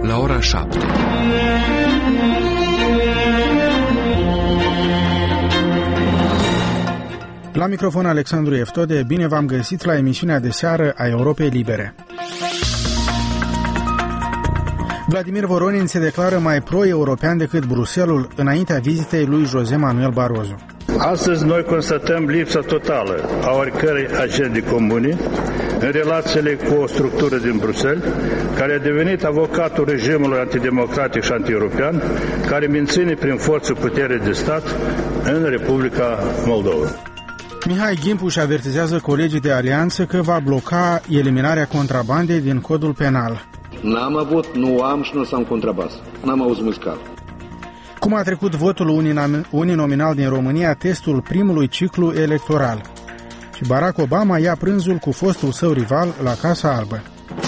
la ora 7. La microfon Alexandru Eftode, bine v-am găsit la emisiunea de seară a Europei Libere. Vladimir Voronin se declară mai pro-european decât Bruxelles înaintea vizitei lui José Manuel Barroso. Astăzi noi constatăm lipsa totală a oricărei agende comune în relațiile cu o structură din Bruxelles, care a devenit avocatul regimului antidemocratic și anti-european, care menține prin forță putere de stat în Republica Moldova. Mihai Gimpu își avertizează colegii de alianță că va bloca eliminarea contrabandei din codul penal. N-am avut, nu am și nu s-am contrabas. N-am auzit muzical. Cum a trecut votul uninominal din România, testul primului ciclu electoral. Și Barack Obama ia prânzul cu fostul său rival la Casa Albă.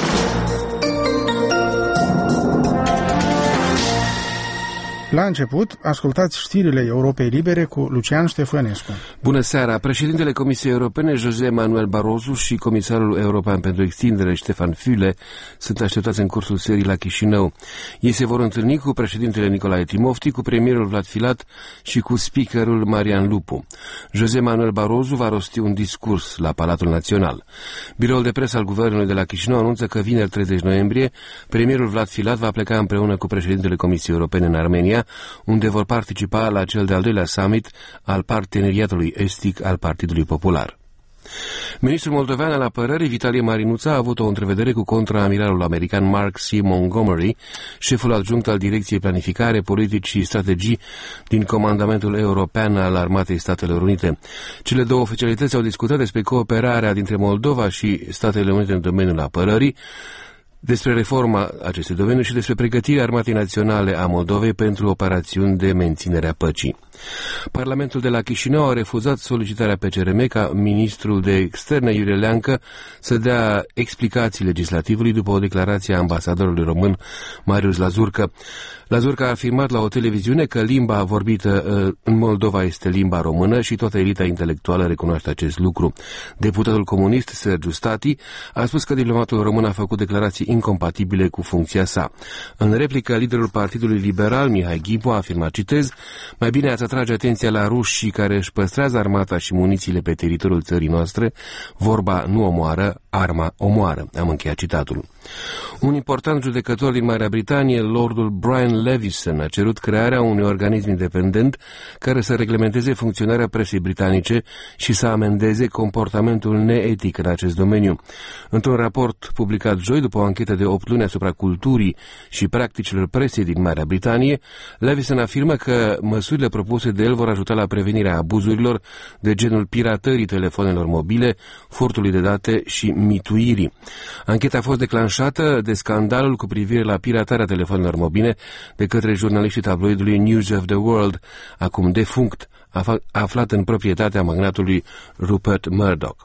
La început, ascultați știrile Europei Libere cu Lucian Ștefănescu. Bună seara! Președintele Comisiei Europene, José Manuel Barroso, și comisarul european pentru extindere, Stefan Füle, sunt așteptați în cursul serii la Chișinău. Ei se vor întâlni cu președintele Nicolae Timofti, cu premierul Vlad Filat și cu speakerul Marian Lupu. José Manuel Barroso va rosti un discurs la Palatul Național. Biroul de presă al guvernului de la Chișinău anunță că vineri 30 noiembrie, premierul Vlad Filat va pleca împreună cu președintele Comisiei Europene în Armenia, unde vor participa la cel de-al doilea summit al Parteneriatului Estic al Partidului Popular. Ministrul moldovean al apărării, Vitalie Marinuța, a avut o întrevedere cu contraamiralul american Mark C. Montgomery, șeful adjunct al Direcției Planificare, Politici și Strategii din Comandamentul European al Armatei Statelor Unite. Cele două oficialități au discutat despre cooperarea dintre Moldova și Statele Unite în domeniul apărării, despre reforma acestui domeniu și despre pregătirea Armatei Naționale a Moldovei pentru operațiuni de menținere a păcii. Parlamentul de la Chișinău a refuzat solicitarea PCRM ca ministrul de externe Iurie Leancă să dea explicații legislativului după o declarație a ambasadorului român Marius Lazurcă. Lazurcă a afirmat la o televiziune că limba vorbită în Moldova este limba română și toată elita intelectuală recunoaște acest lucru. Deputatul comunist Sergiu Stati a spus că diplomatul român a făcut declarații incompatibile cu funcția sa. În replică, liderul Partidului Liberal, Mihai Gimpu, a afirmat, citez, mai bine ați atrage atenția la rușii care își păstrează armata și munițiile pe teritoriul țării noastre, vorba nu omoară, arma omoară. Am încheiat citatul. Un important judecător din Marea Britanie, Lordul Brian Levison, a cerut crearea unui organism independent care să reglementeze funcționarea presei britanice și să amendeze comportamentul neetic în acest domeniu. Într-un raport publicat joi după o anchetă de 8 luni asupra culturii și practicilor presei din Marea Britanie, Levison afirmă că măsurile propuse de el vor ajuta la prevenirea abuzurilor de genul piratării telefonelor mobile, furtului de date și mituirii. Ancheta a fost declanșată de scandalul cu privire la piratarea telefonelor mobile de către jurnaliștii tabloidului News of the World, acum defunct, aflat în proprietatea magnatului Rupert Murdoch.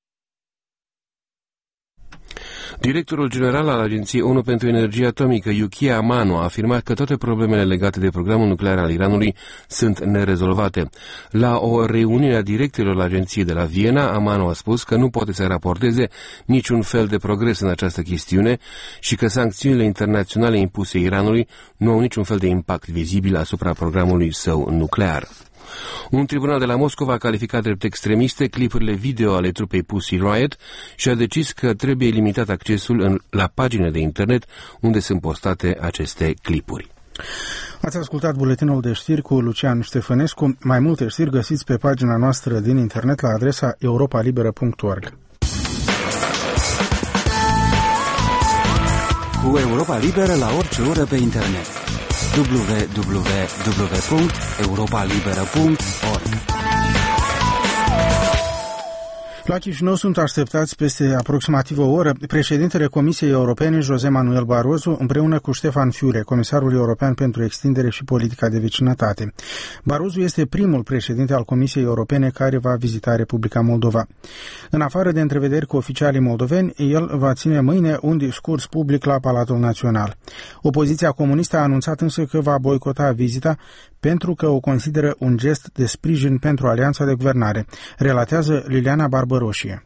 Directorul general al Agenției ONU pentru Energie Atomică, Yukiya Amano, a afirmat că toate problemele legate de programul nuclear al Iranului sunt nerezolvate. La o reuniune a directorilor agenției de la Viena, Amano a spus că nu poate să raporteze niciun fel de progres în această chestiune și că sancțiunile internaționale impuse Iranului nu au niciun fel de impact vizibil asupra programului său nuclear. Un tribunal de la Moscova a calificat drept extremiste clipurile video ale trupei Pussy Riot și a decis că trebuie limitat accesul la paginile de internet unde sunt postate aceste clipuri. Ați ascultat buletinul de știri cu Lucian Ștefănescu. Mai multe știri găsiți pe pagina noastră din internet la adresa europalibera.org. Cu Europa Liberă la orice oră pe internet. www.europalibera.org. La Chișinău sunt așteptați peste aproximativ o oră președintele Comisiei Europene, José Manuel Barroso, împreună cu Stefan Füle, comisarul european pentru extindere și politica de vecinătate. Barroso este primul președinte al Comisiei Europene care va vizita Republica Moldova. În afară de întrevederi cu oficialii moldoveni, el va ține mâine un discurs public la Palatul Național. Opoziția comunistă a anunțat însă că va boicota vizita pentru că o consideră un gest de sprijin pentru alianța de guvernare, relatează Liliana Barbăroșie.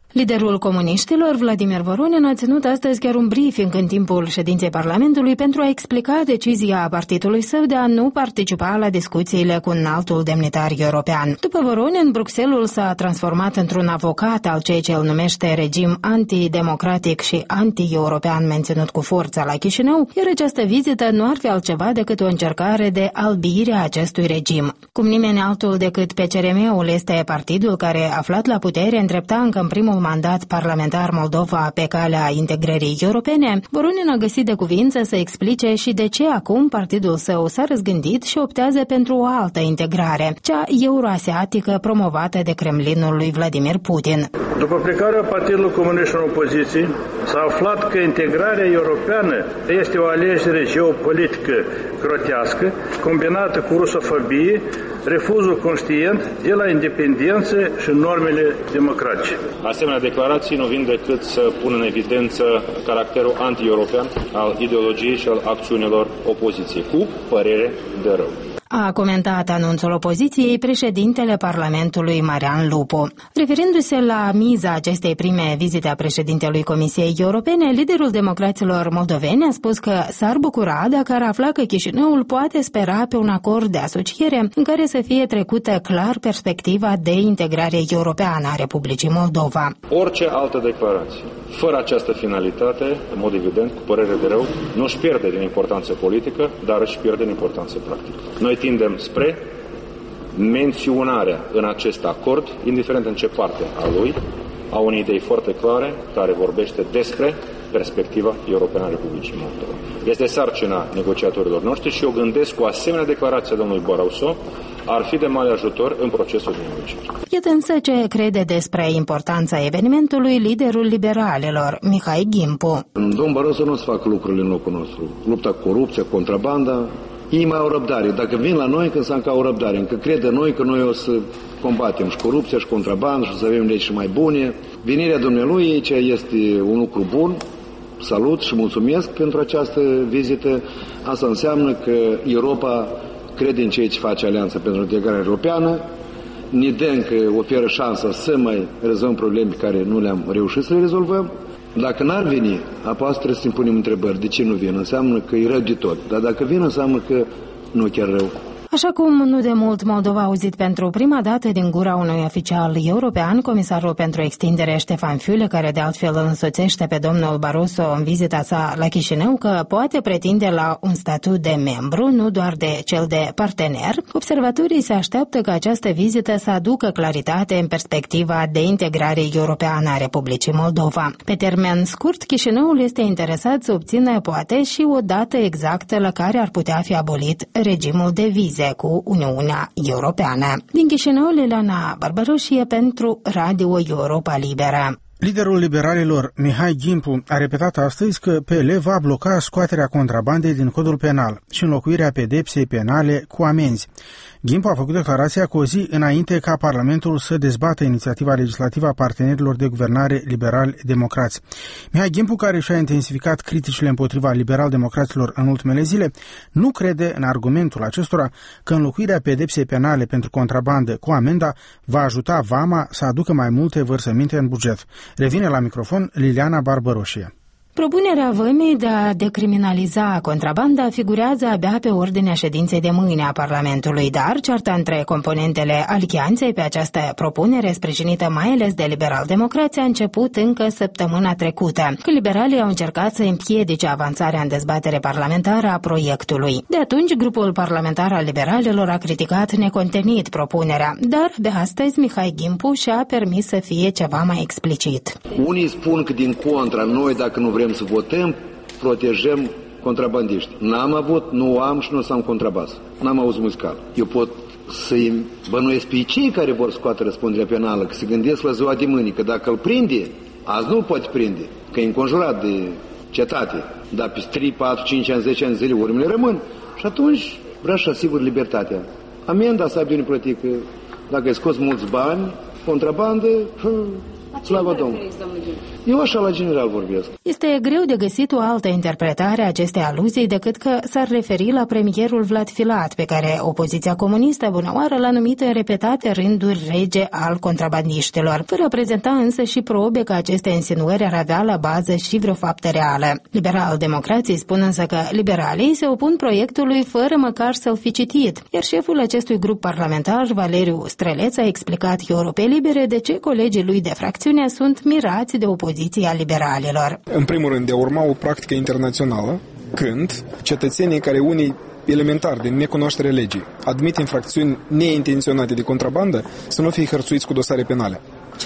Liderul comuniștilor, Vladimir Voronin, a ținut astăzi chiar un briefing în timpul ședinței Parlamentului pentru a explica decizia partidului său de a nu participa la discuțiile cu înaltul demnitar european. După Voronin, Bruxelul s-a transformat într-un avocat al ceea ce el numește regim antidemocratic și anti-european menținut cu forța la Chișinău, iar această vizită nu ar fi altceva decât o încercare de albire a acestui regim. Cum nimeni altul decât PCRM-ul este partidul care, aflat la putere, îndrepta încă în primul mandat parlamentar Moldova pe calea integrării europene, Voronin a găsit de cuvință să explice și de ce acum partidul său s-a răzgândit și optează pentru o altă integrare, cea euroasiatică promovată de Kremlinul lui Vladimir Putin. După plecarea Partidului Comunist în opoziție, s-a aflat că integrarea europeană este o alegere geopolitică grotească, combinată cu rusofobie, refuzul conștient de la independență și normele democratice. Asemenea declarații nu vin decât să pună în evidență caracterul anti-european al ideologiei și al acțiunilor opoziției, cu părere de rău. A comentat anunțul opoziției președintele Parlamentului Marian Lupu. Referindu-se la miza acestei prime vizite a președintelui Comisiei Europene, liderul democraților moldoveni a spus că s-ar bucura dacă ar afla că Chișinăul poate spera pe un acord de asociere în care să fie trecută clar perspectiva de integrare europeană a Republicii Moldova. Orice altă declarație, fără această finalitate, în mod evident, cu părere de rău, nu își pierde din importanță politică, dar își pierde din importanță practică. Noi tindem spre menționarea în acest acord, indiferent în ce parte a lui, a unei idei foarte clare care vorbește despre perspectiva europeană a Republicii Moldova. Este sarcina negociatorilor noștri și eu gândesc cu asemenea declarație a domnului Barroso ar fi de mare ajutor în procesul de negociere. Iată însă ce crede despre importanța evenimentului liderul liberalilor, Mihai Gimpu. Domnul Barroso nu o să facă lucrurile în locul nostru. Lupta cu corupția, contrabanda, ei mai au răbdare. Dacă vin la noi, când să au răbdare, încă crede noi că noi o să combatem și corupția și contrabanda și o să avem legi mai bune. Venirea dumnealui, ce este un lucru bun, salut și mulțumesc pentru această vizită. Asta înseamnă că Europa crede în ceea ce face Alianța pentru Integrare Europeană, ne dă încă oferă șansa să mai rezolvăm probleme care nu le-am reușit să le rezolvăm. Dacă n-ar veni, apoi trebuie să ne punem întrebări. De ce nu vin? Înseamnă că e rău de tot. Dar dacă vin, înseamnă că nu chiar rău. Așa cum nu de mult Moldova a auzit pentru prima dată din gura unui oficial european, comisarul pentru extindere Ștefan Füle, care de altfel îl însoțește pe domnul Barroso în vizita sa la Chișinău, că poate pretinde la un statut de membru, nu doar de cel de partener, observatorii se așteaptă ca această vizită să aducă claritate în perspectiva de integrare europeană a Republicii Moldova. Pe termen scurt, Chișinăul este interesat să obțină poate și o dată exactă la care ar putea fi abolit regimul de vize cu Uniunea Europeană. Din Chișinău, Liliana Barbaroșie pentru Radio Europa Liberă. Liderul liberalilor, Mihai Gimpu, a repetat astăzi că PL va bloca scoaterea contrabandei din codul penal și înlocuirea pedepsei penale cu amenzi. Gimpu a făcut declarația cu o zi înainte ca Parlamentul să dezbată inițiativa legislativă a partenerilor de guvernare liberal-democrați. Mihai Gimpu, care și-a intensificat criticile împotriva liberal-democraților în ultimele zile, nu crede în argumentul acestora că înlocuirea pedepsei penale pentru contrabandă cu amenda va ajuta Vama să aducă mai multe vărsăminte în buget. Revine la microfon Liliana Barbaroșie. Propunerea vămii de a decriminaliza contrabanda figurează abia pe ordinea ședinței de mâine a Parlamentului, dar cearta între componentele alianței pe această propunere, sprijinită mai ales de liberal-democrație, a început încă săptămâna trecută, când liberalii au încercat să împiedice avansarea în dezbatere parlamentară a proiectului. De atunci, grupul parlamentar al liberalilor a criticat necontenit propunerea, dar de astăzi Mihai Gimpu și-a permis să fie ceva mai explicit. Unii spun că din contra, noi dacă nu vrem să votăm, protejăm contrabandiști. N-am avut, nu am și nu o să am contrabas. N-am auzit muzical. Eu pot să-i bănuiesc pe cei care vor scoate răspunderea penală, că se gândesc la ziua de mâine, că dacă îl prinde, azi nu poate prinde, că e înconjurat de cetate. Dar pe 3, 4, 5 ani, 10 ani zile urmele rămân. Și atunci vreau să asigur libertatea. Amenda să aibă de plătit, că dacă ai scos mulți bani, contrabandă, Slavă Domnului. Eu așa la general vorbesc. Este greu de găsit o altă interpretare a acestei aluzii decât că s-ar referi la premierul Vlad Filat, pe care opoziția comunistă bunăoară l-a numit în repetate rânduri rege al contrabandiștilor, fără a prezenta însă și probe că aceste insinuări ar avea la bază și vreo faptă reală. Liberal-democrații spun însă că liberalii se opun proiectului fără măcar să-l fi citit, iar șeful acestui grup parlamentar, Valeriu Străleț, a explicat Europei Libere de ce colegii lui de fracțiune sunt mirați de opoziția liberalilor. În primul rând, de a urma o practică internațională, când cetățenii care unii elementar, din necunoaștere legii, admit infracțiuni neintenționate de contrabandă, să nu fie hărțuiți cu dosare penale.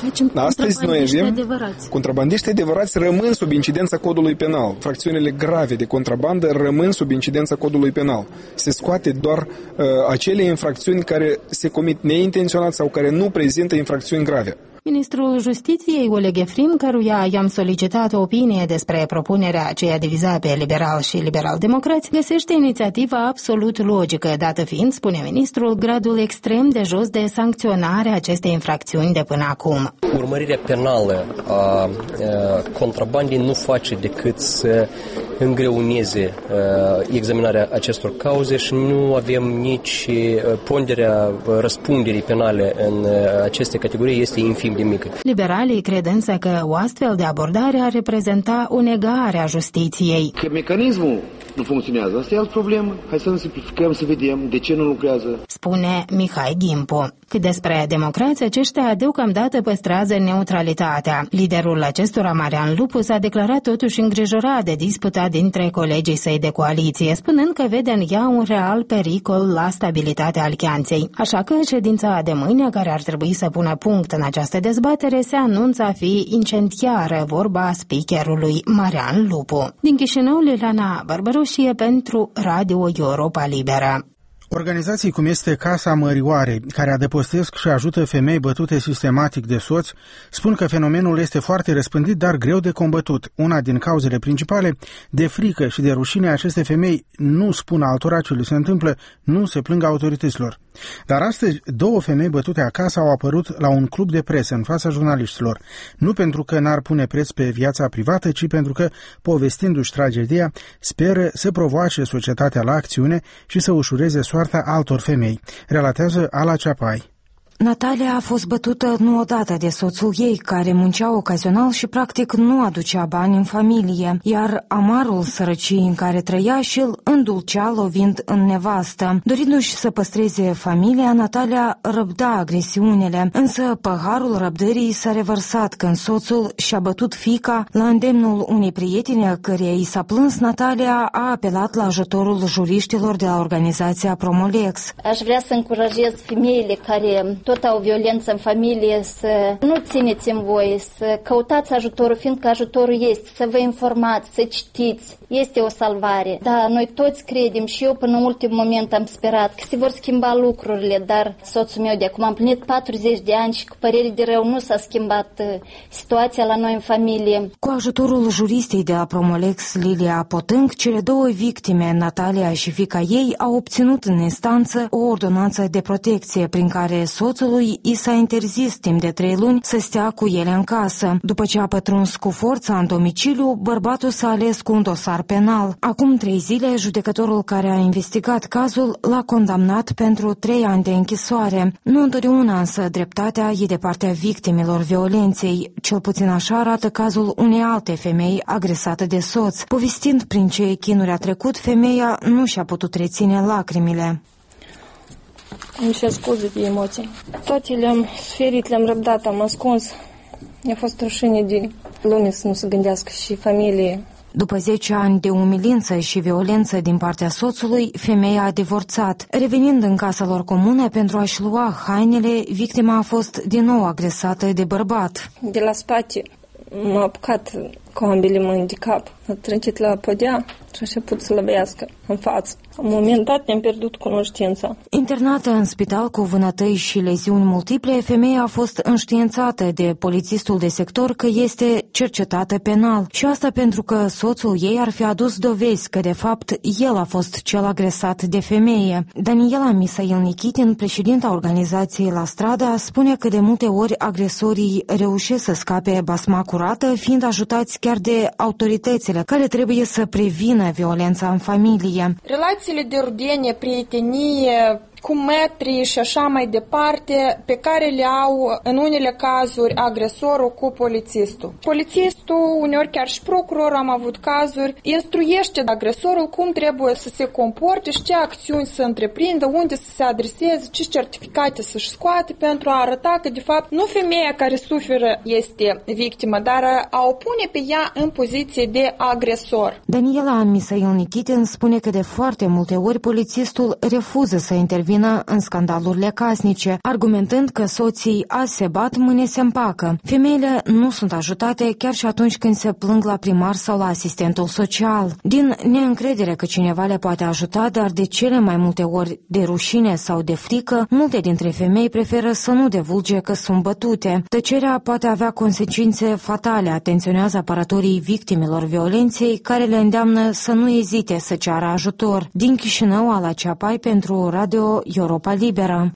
Astăzi noi avem contrabandiști adevărați rămân sub incidența codului penal. Fracțiunile grave de contrabandă rămân sub incidența codului penal. Se scoate doar acele infracțiuni care se comit neintenționat sau care nu prezintă infracțiuni grave. Ministrul Justiției, Oleg Efrim, căruia i-am solicitat o opinie despre propunerea aceea divizată pe liberal și liberal-democrați, găsește inițiativa absolut logică, dată fiind, spune ministrul, gradul extrem de jos de sancționare a acestei infracțiuni de până acum. Urmărirea penală a contrabandei nu face decât să îngreuneze examinarea acestor cauze și nu avem nici ponderea răspunderii penale în aceste categorii este infim de mică. Liberalii cred însă că o astfel de abordare ar reprezenta o negare a justiției. Că mecanismul nu funcționează, asta e alt problemă. Hai să ne simplificăm, să vedem de ce nu lucrează. Spune Mihai Gimpu. Cât despre democrații, aceștia deocamdată păstrează neutralitatea. Liderul acestora, Marian Lupu, s-a declarat totuși îngrijorat de disputa dintre colegii săi de coaliție, spunând că vede în ea un real pericol la stabilitatea alianței. Așa că ședința de mâine, care ar trebui să pună punct în această dezbatere, se anunță a fi incendiară, vorba speakerului Marian Lupu. Din Chișinău, Liliana Barbărușie pentru Radio Europa Liberă. Organizații cum este Casa Mărioarei, care adăpostesc și ajută femei bătute sistematic de soți, spun că fenomenul este foarte răspândit, dar greu de combătut. Una din cauzele principale, de frică și de rușine, aceste femei nu spun altora ce li se întâmplă, nu se plâng autorităților. Dar astăzi, 2 femei bătute acasă au apărut la un club de presă în fața jurnaliștilor. Nu pentru că n-ar pune preț pe viața privată, ci pentru că, povestindu-și tragedia, speră să provoace societatea la acțiune și să ușureze soarta altor femei, relatează Ala Ceapai. Natalia a fost bătută nu odată de soțul ei, care muncea ocazional și practic nu aducea bani în familie, iar amarul sărăciei în care trăia și îl îndulcea lovind în nevastă. Dorindu-și să păstreze familia, Natalia răbda agresiunile, însă paharul răbdării s-a revărsat când soțul și-a bătut fiica. La îndemnul unei prietene căreia i s-a plâns, Natalia a apelat la ajutorul juriștilor de la organizația Promolex. Aș vrea să încurajez femeile care tot au violență în familie să nu țineți în voi, să căutați ajutorul, fiindcă ajutorul este, să vă informați, să citiți, este o salvare. Da, noi toți credem și eu până în ultimul moment am sperat că se vor schimba lucrurile, dar soțul meu de acum am împlinit 40 de ani și cu părere de rău nu s-a schimbat situația la noi în familie. Cu ajutorul juristei de la Promolex, Lilia Potânc, cele 2 victime, Natalia și fiica ei, au obținut în instanță o ordonanță de protecție prin care soțului i s-a interzis timp de 3 luni să stea cu ele în casă. După ce a pătruns cu forța în domiciliu, bărbatul s-a ales cu un dosar penal. Acum 3 zile, judecătorul care a investigat cazul l-a condamnat pentru 3 ani de închisoare. Nu întotdeauna însă dreptatea e de partea victimelor violenței. Cel puțin așa arată cazul unei alte femei agresate de soț. Povestind prin ce chinuri a trecut, femeia nu și-a putut reține lacrimile. Îmi cer scuze de emoții. Toate le-am suferit, le-am răbdat, am ascuns. Mi-a fost rușine de lume să nu se gândească și familie. După 10 ani de umilință și violență din partea soțului, femeia a divorțat. Revenind în casa lor comună pentru a-și lua hainele, victima a fost din nou agresată de bărbat. De la spate m-a apucat cu ambele mâini de cap. A trăgit la podea și a început să lăbească în față. În moment dat ne-am pierdut cunoștința. Internată în spital cu vânătăi și leziuni multiple, femeia a fost înștiințată de polițistul de sector că este cercetată penal. Și asta pentru că soțul ei ar fi adus dovezi că, de fapt, el a fost cel agresat de femeie. Daniela Misail Nikitin, președinta organizației La Strada, spune că de multe ori agresorii reușesc să scape basma curată, fiind ajutați chiar de autoritățile care trebuie să prevină violența în familie. Relațiile de rudenie, prietenie, cu metri și așa mai departe, pe care le au în unele cazuri agresorul cu polițistul. Polițistul, uneori chiar și procurorul, am avut cazuri, instruiește agresorul cum trebuie să se comporte și ce acțiuni să întreprindă, unde să se adreseze, ce certificate să-și scoate pentru a arăta că, de fapt, nu femeia care suferă este victimă, dar a o pune pe ea în poziție de agresor. Daniela Misail Nikitin spune că de foarte multe ori polițistul refuză să intervină în scandalurile casnice, argumentând că soții azi se bat, mâine se împacă. Femeile nu sunt ajutate chiar și atunci când se plâng la primar sau la asistentul social. Din neîncredere că cineva le poate ajuta, dar de cele mai multe ori de rușine sau de frică, multe dintre femei preferă să nu divulge că sunt bătute. Tăcerea poate avea consecințe fatale, atenționează apărătorii victimelor violenței, care le îndeamnă să nu ezite să ceară ajutor. Din Chișinău, Ala Ceapai pentru Radio Europa Liberă.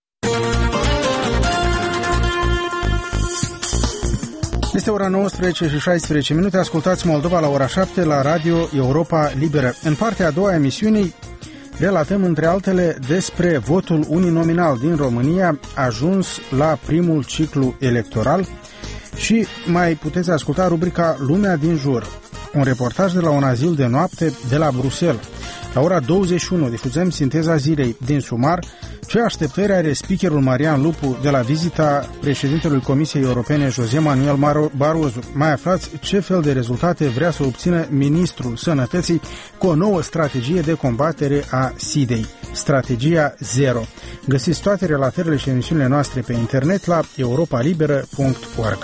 Este ora 19 și 16 minute. Ascultați Moldova la ora 7 la Radio Europa Liberă. În partea a doua a emisiunii relatăm, între altele, despre votul uninominal din România ajuns la primul ciclu electoral și mai puteți asculta rubrica Lumea din jur, un reportaj de la un azil de noapte de la Bruxelles. La ora 21 difuzăm sinteza zilei din sumar. Ce așteptări are speakerul Marian Lupu de la vizita președintelui Comisiei Europene José Manuel Barroso? Mai aflați ce fel de rezultate vrea să obțină ministrul Sănătății cu o nouă strategie de combatere a SIDA-i, strategia zero. Găsiți toate relatările și emisiunile noastre pe internet la europalibera.org.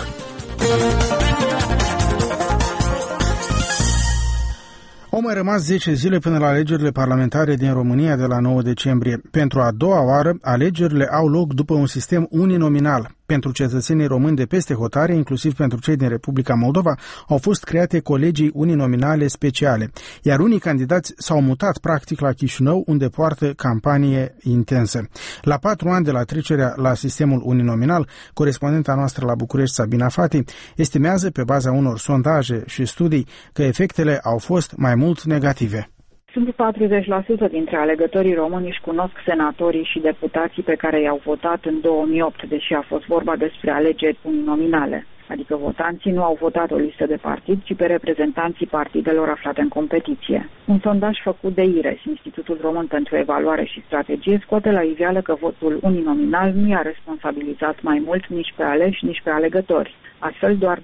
Au mai rămas 10 zile până la alegerile parlamentare din România de la 9 decembrie. Pentru a doua oară, alegerile au loc după un sistem uninominal. Pentru cetățenii români de peste hotare, inclusiv pentru cei din Republica Moldova, au fost create colegii uninominale speciale, iar unii candidați s-au mutat practic la Chișinău, unde poartă campanie intensă. La 4 ani de la trecerea la sistemul uninominal, corespondenta noastră la București, Sabina Fati, estimează pe baza unor sondaje și studii că efectele au fost mai mult negative. Sunt 40% dintre alegătorii români își cunosc senatorii și deputații pe care i-au votat în 2008, deși a fost vorba despre alegeri uninominale. Adică votanții nu au votat o listă de partid, ci pe reprezentanții partidelor aflate în competiție. Un sondaj făcut de IRES, Institutul Român pentru Evaluare și Strategie, scoate la iveală că votul uninominal nu i-a responsabilizat mai mult nici pe aleși, nici pe alegători. Astfel, doar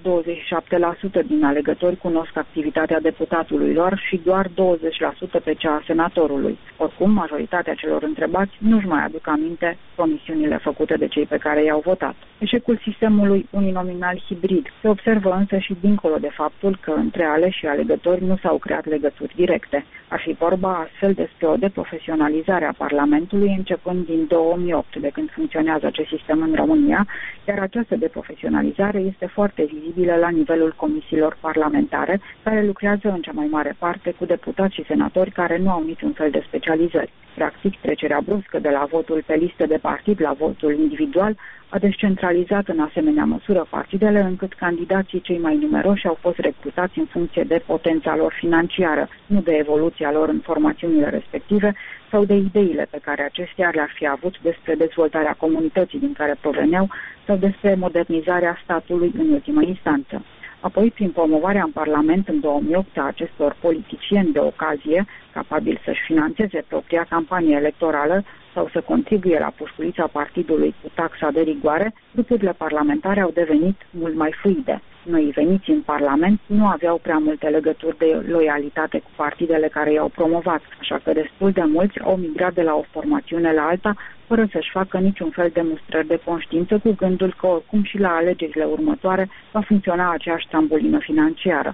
27% din alegători cunosc activitatea deputatului lor și doar 20% pe cea a senatorului. Oricum, majoritatea celor întrebați nu-și mai aduc aminte promisiunile făcute de cei pe care i-au votat. Eșecul sistemului uninominal hibrid se observă însă și dincolo de faptul că între aleși și alegători nu s-au creat legături directe. Ar fi vorba astfel despre o deprofesionalizare a Parlamentului începând din 2008, de când funcționează acest sistem în România, iar această deprofesionalizare este foarte vizibilă la nivelul comisiilor parlamentare, care lucrează în cea mai mare parte cu deputați și senatori care nu au niciun fel de specializări. Practic, trecerea bruscă de la votul pe listă de partid la votul individual a descentralizat în asemenea măsură partidele, încât candidații cei mai numeroși au fost recrutați în funcție de potența lor financiară, nu de evoluția lor în formațiunile respective sau de ideile pe care acestea le-ar fi avut despre dezvoltarea comunității din care proveneau sau despre modernizarea statului în ultimă instanță. Apoi, prin promovarea în Parlament în 2008 a acestor politicieni de ocazie, capabili să-și financeze propria campanie electorală sau să contribuie la pușculița partidului cu taxa de rigoare, grupurile parlamentare au devenit mult mai fluide. Noi veniți în Parlament nu aveau prea multe legături de loialitate cu partidele care i-au promovat, așa că destul de mulți au migrat de la o formațiune la alta fără să-și facă niciun fel de mustrări de conștiință, cu gândul că oricum și la alegerile următoare va funcționa aceeași trambulină financiară. Așa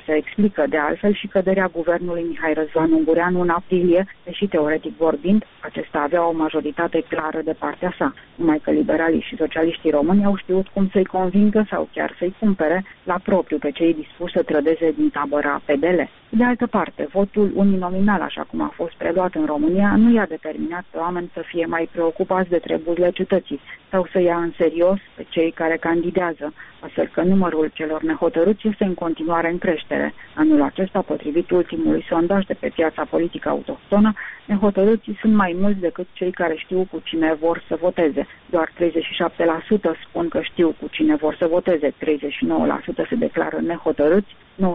se explică de altfel și căderea guvernului Mihai Răzvan Ungureanu în aprilie, deși teoretic vorbind, acesta avea o majoritate clară de partea sa, numai că liberalii și socialiștii români au știut cum să-i convingă sau chiar să-i cumpere la propriu pe cei dispuși să trădeze din tabăra PDL. De altă parte, votul uninominal, așa cum a fost preluat în România, nu i-a determinat pe oameni să fie mai preocupați de treburile cetății sau să ia în serios pe cei care candidează, astfel că numărul celor nehotărâți este în continuare în creștere. Anul acesta, potrivit ultimului sondaj de pe piața politică autohtonă, nehotărâții sunt mai mulți decât cei care știu cu cine vor să voteze. Doar 37% spun că știu cu cine vor să voteze, 39% se declară nehotărâți,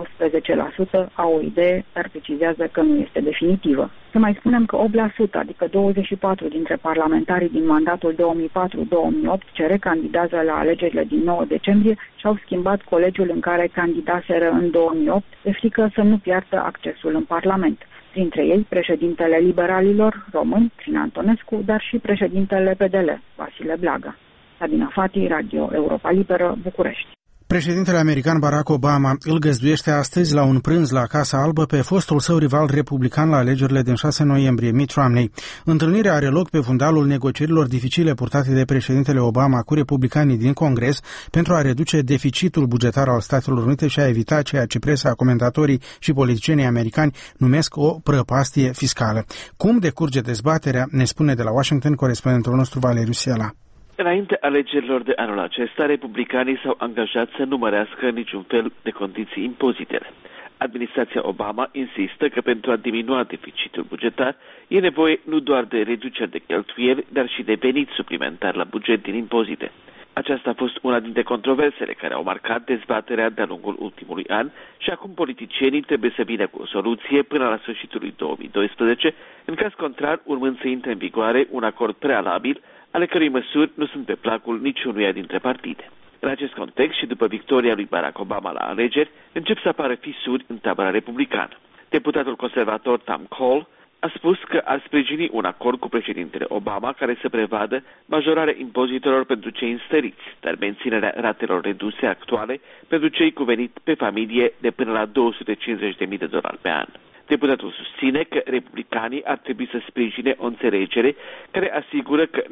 19% au o idee, dar precizează că nu este definitivă. Să mai spunem că 8%, adică 24 dintre parlamentarii din mandatul 2004-2008 ce recandidează la alegerile din 9 decembrie și-au schimbat colegiul în care candidaseră în 2008 de frică să nu piardă accesul în Parlament. Printre ei, președintele liberalilor români, Crin Antonescu, dar și președintele PDL, Vasile Blaga. Sabina Fati, Radio Europa Liberă, București. Președintele american Barack Obama îl găzduiește astăzi la un prânz la Casa Albă pe fostul său rival republican la alegerile din 6 noiembrie, Mitt Romney. Întâlnirea are loc pe fundalul negocierilor dificile purtate de președintele Obama cu republicanii din Congres pentru a reduce deficitul bugetar al Statelor Unite și a evita ceea ce presa, comentatorii și politicienii americani numesc o prăpastie fiscală. Cum decurge dezbaterea, ne spune de la Washington corespondentul nostru Valeriu Siela. Înainte alegerilor de anul acesta, republicanii s-au angajat să nu mărească niciun fel de condiții impozitele. Administrația Obama insistă că pentru a diminua deficitul bugetar e nevoie nu doar de reducere de cheltuieli, dar și de venit suplimentar la buget din impozite. Aceasta a fost una dintre controversele care au marcat dezbaterea de-a lungul ultimului an și acum politicienii trebuie să vină cu o soluție până la sfârșitul lui 2012, în caz contrar urmând să intre în vigoare un acord prealabil ale cărui măsuri nu sunt pe placul niciunuia dintre partide. În acest context și după victoria lui Barack Obama la alegeri, încep să apară fisuri în tabăra republicană. Deputatul conservator Tom Cole a spus că ar sprijini un acord cu președintele Obama care să prevadă majorarea impozitelor pentru cei înstăriți, dar menținerea ratelor reduse actuale pentru cei cu venit pe familie de până la $250,000 pe an. Deputatul susține că republicanii ar trebui să sprijine o înțelegere care asigură că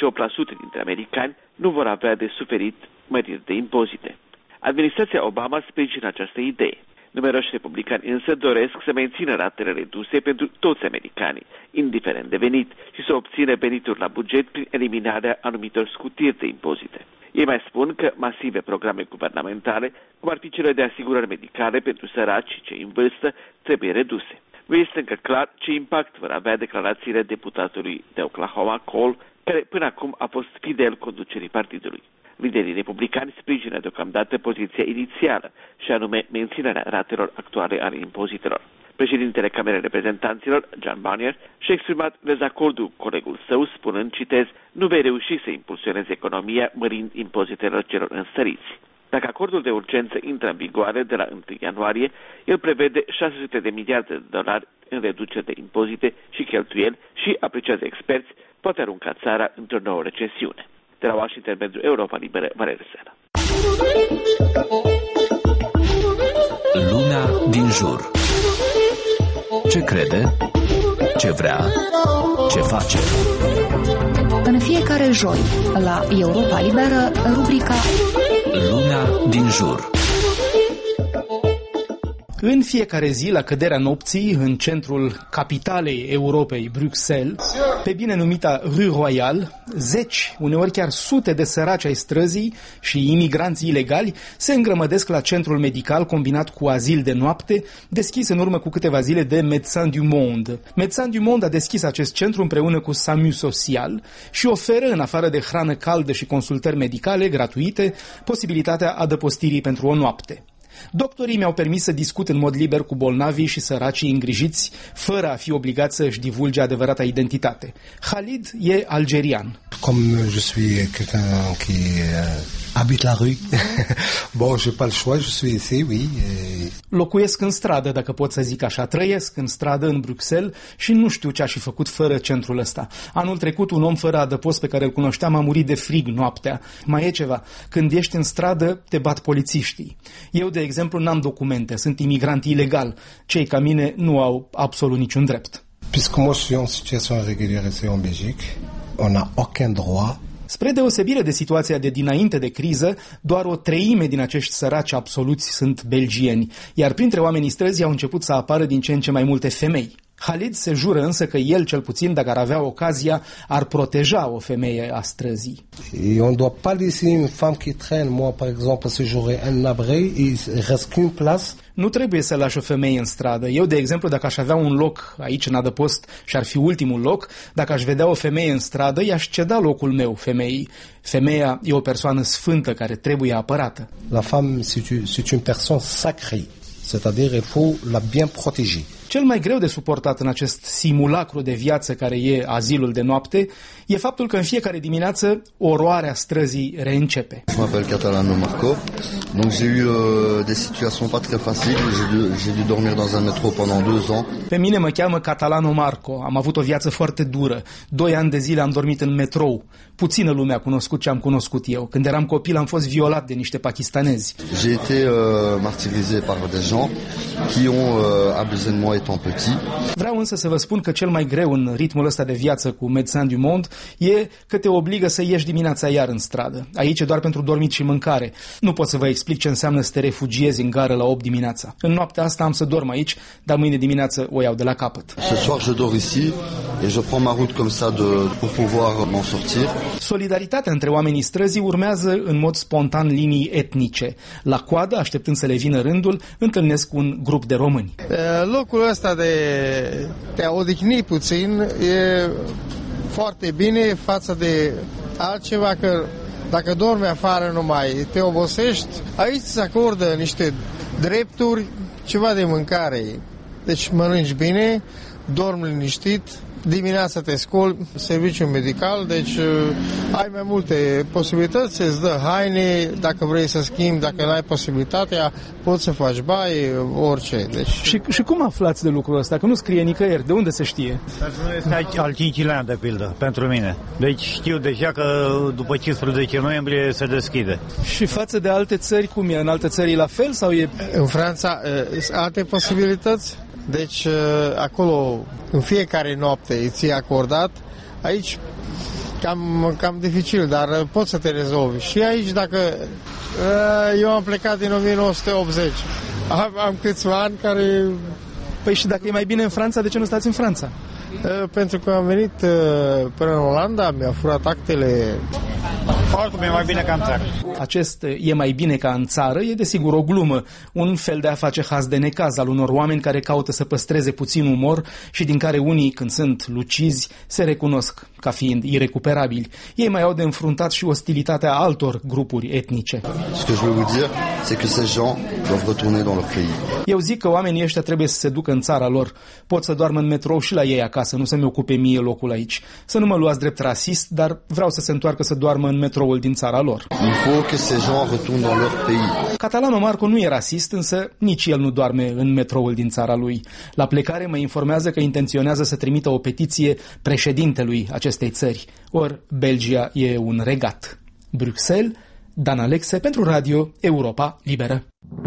98% dintre americani nu vor avea de suferit măriri de impozite. Administrația Obama sprijină această idee. Numeroși republicani însă doresc să mențină ratele reduse pentru toți americanii, indiferent de venit, și să obțină venituri la buget prin eliminarea anumitor scutiri de impozite. Ei mai spun că masive programe guvernamentale, cum ar fi cele de asigurări medicale pentru săraci și cei în vârstă, trebuie reduse. Nu este încă clar ce impact vor avea declarațiile deputatului de Oklahoma, Cole, care până acum a fost fidel conducerii partidului. Liderii republicani sprijină deocamdată poziția inițială, și anume menținerea ratelor actuale ale impozitelor. Președintele Camerei Reprezentanților, John Boehner, și-a exprimat dezacordul cu colegul său, spunând, citez, nu vei reuși să impulsionezi economia mărind impozitele celor înstăriți. Dacă acordul de urgență intră în vigoare de la 1 ianuarie, el prevede $600 de miliarde în reducere de impozite și cheltuieli și, apreciază experți, poate arunca țara într-o nouă recesiune. De la Washington pentru Europa Liberă, Valeriu Siela. Lumea din jur. Ce crede? Ce vrea? Ce face? În fiecare joi, la Europa Liberă, rubrica Lumea din jur. În fiecare zi, la căderea nopții, în centrul capitalei Europei, Bruxelles, pe bine numita Rue Royale, zeci, uneori chiar sute de săraci ai străzii și imigranți ilegali se îngrămădesc la centrul medical combinat cu azil de noapte, deschis în urmă cu câteva zile de Médecins du Monde. Médecins du Monde a deschis acest centru împreună cu SAMU Social și oferă, în afară de hrană caldă și consultări medicale gratuite, posibilitatea adăpostirii pentru o noapte. Doctorii mi-au permis să discut în mod liber cu bolnavii și săracii îngrijiți, fără a fi obligați să își divulge adevărata identitate. Khalid e algerian. Comme je suis quelqu'un qui habite la rue, bon, j'ai pas le choix, je suis ici, oui. Locuiesc în stradă, dacă pot să zic așa. Trăiesc în stradă, în Bruxelles, și nu știu ce aș fi făcut fără centrul ăsta. Anul trecut, un om fără adăpost pe care îl cunoșteam a murit de frig noaptea. Mai e ceva. Când ești în stradă, te bat polițiștii. Eu, de exemplu, n-am documente, sunt imigrant ilegal. Cei ca mine nu au absolut niciun drept. Puisque moi je suis en situation de régularité en Belgique, on n'a aucun droit. Spre deosebire de situația de dinainte de criză, doar o treime din acești săraci absoluți sunt belgieni, iar printre oamenii străzi au început să apară din ce în ce mai multe femei. Khalid se jură însă că el, cel puțin, dacă ar avea ocazia, ar proteja o femeie a străzii. Et on doit pas laisser une femme qui traîne. Moi, par exemple, si j'aurais un abri, il reste qu'une place. Nu trebuie să lași o femeie în stradă. Eu, de exemplu, dacă aș avea un loc aici în adăpost și ar fi ultimul loc, dacă aș vedea o femeie în stradă, i-aș ceda locul meu femeii. Femeia e o persoană sfântă care trebuie apărată. La femme, c'est une personne sacrée. C'est-à-dire, il faut la bien protéger. Cel mai greu de suportat în acest simulacru de viață care e azilul de noapte e faptul că în fiecare dimineață oroarea străzii reîncepe. Je m'appelle Catalano Marco. Donc j'ai eu des situations pas très faciles. J'ai dû dormir dans un métro pendant 2 ans. Pe mine mă cheamă Catalano Marco. Am avut o viață foarte dură. 2 ani de zile am dormit în metrou. Puțină lume a cunoscut ce am cunoscut eu. Când eram copil am fost violat de niște pakistanezi. J'ai été martyrisé par des gens qui ont abusé de moi étant petit. Vreau însă să vă spun că cel mai greu în ritmul ăsta de viață cu Médecins du Monde e că te obligă să ieși dimineața iar în stradă. Aici e doar pentru dormit și mâncare. Nu pot să vă explic ce înseamnă să te refugiezi în gară la 8 dimineața. În noaptea asta am să dorm aici, dar mâine dimineață o iau de la capăt. Ce soir je dors ici et je prends ma route comme ça pour pouvoir m'en sortir. Solidaritatea între oamenii străzii urmează în mod spontan linii etnice. La coadă, așteptând să le vină rândul, întâlnesc un grup de români. Locul ăsta de a odihni puțin e foarte bine față de altceva, că dacă dormi afară numai te obosești, aici se acordă niște drepturi, ceva de mâncare. Deci mănânci bine, dormi liniștit, dimineața te scoli, serviciu medical, deci ai mai multe posibilități, îți dă haine, dacă vrei să schimbi, dacă nu ai posibilitatea, poți să faci baie, orice. Deci... Și cum aflați de lucrul ăsta? Că nu scrie nicăieri, de unde se știe? Este al 5-lea an, de pildă, pentru mine. Deci știu deja că după 15 noiembrie se deschide. Și față de alte țări, cum e? În alte țări la fel sau e... În Franța sunt alte posibilități. Deci acolo în fiecare noapte îți e acordat. Aici cam dificil, dar poți să te rezolvi. Și aici dacă eu am plecat din 1980, am câțiva ani care... Păi și dacă e mai bine în Franța, de ce nu stați în Franța? Pentru că am venit până în Olanda, mi-a furat actele. Oricum e mai bine ca în țară. Acest e mai bine ca în țară e desigur o glumă, un fel de a face haz de necaz al unor oameni care caută să păstreze puțin umor și din care unii, când sunt lucizi, se recunosc ca fiind irecuperabili. Ei mai au de înfruntat și ostilitatea altor grupuri etnice. Ce que je veux vous dire, c'est que ces gens doivent retourner dans leur pays. Eu zic că oamenii ăștia trebuie să se ducă în țara lor. Pot să doarmă în metrou și la ei acasă, nu să-mi ocupe mie locul aici. Să nu mă luați drept rasist, dar vreau să se întoarcă să doarmă în metroul din țara lor. Il faut que ces gens retournent dans leur pays. Catalano Marco nu e rasist, însă nici el nu doarme în metroul din țara lui. La plecare mă informează că intenționează să trimită o petiție președintelui acestei țări. Ori Belgia e un regat. Bruxelles, Dan Alexe pentru Radio Europa Liberă.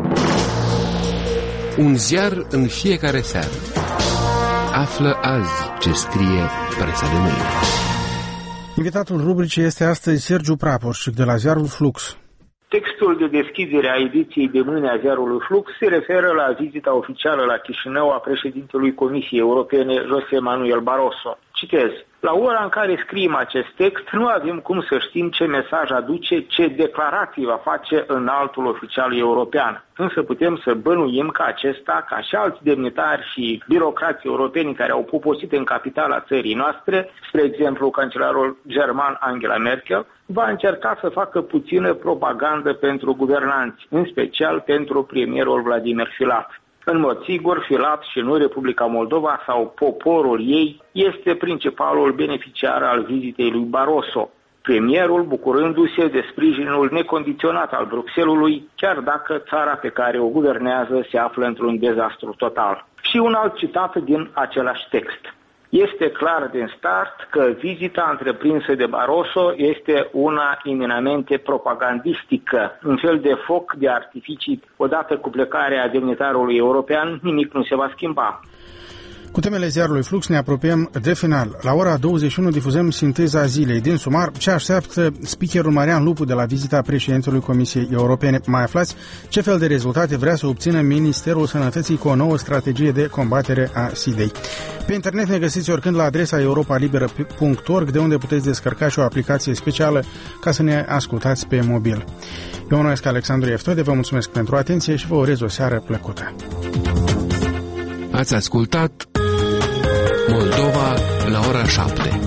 Un ziar în fiecare seară. Află azi ce scrie presa de mâine. Invitatul rubricii este astăzi Sergiu Prapoș de la ziarul Flux. Textul de deschidere a ediției de mâine a ziarului Flux se referă la vizita oficială la Chișinău a președintelui Comisiei Europene, José Manuel Barroso. Citez. La ora în care scriem acest text, nu avem cum să știm ce mesaj aduce, ce declarații va face înaltul oficial european. Însă putem să bănuim că acesta, ca și alți demnitari și birocrați europeni care au poposit în capitala țării noastre, spre exemplu cancelarul german Angela Merkel, va încerca să facă puțină propagandă pentru guvernanți, în special pentru premierul Vladimir Filat. În mod sigur, Filat și nu Republica Moldova sau poporul ei este principalul beneficiar al vizitei lui Barroso, premierul bucurându-se de sprijinul necondiționat al Bruxellesului, chiar dacă țara pe care o guvernează se află într-un dezastru total. Și un alt citat din același text. Este clar din start că vizita întreprinsă de Barroso este una eminamente propagandistică, un fel de foc de artificii. Odată cu plecarea demnitarului european, nimic nu se va schimba. Cu temele ziarului Flux ne apropiem de final. La ora 21 difuzăm sinteza zilei. Din sumar, ce așteaptă speakerul Marian Lupu de la vizita președintelui Comisiei Europene. Mai aflați ce fel de rezultate vrea să obțină Ministerul Sănătății cu o nouă strategie de combatere a SIDA-i. Pe internet ne găsiți oricând la adresa europalibera.org, de unde puteți descărca și o aplicație specială ca să ne ascultați pe mobil. Eu mă numesc Alexandru Eftode, vă mulțumesc pentru atenție și vă urez o seară plăcută. Ați ascultat Moldova la ora 7.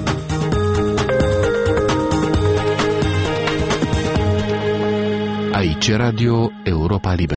Aici Radio Europa Liberă.